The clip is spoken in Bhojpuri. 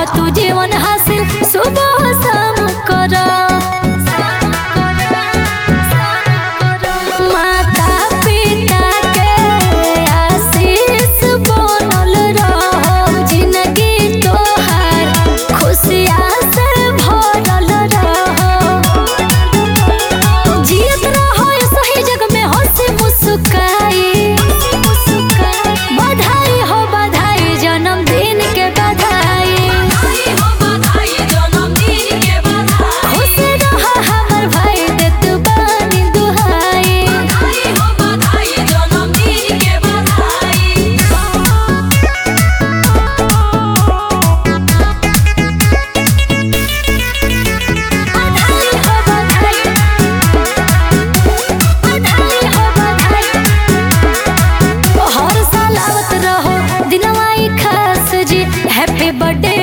तू जीवन हासिल सुबह शाम कर। माता पिता के आशीष बनल रहो, जिंदगी तोहार खुशियाँ से भरल रहो। जियत रहो सही जग में हंसी मुस्काई। बधाई हो बधाई जन्मदिन के बधाई। खुश रहो हमर भाई देत बानी दुहाई। हर साल आवत रहो दिनवा ई खास जी, हैप्पी बर्थडे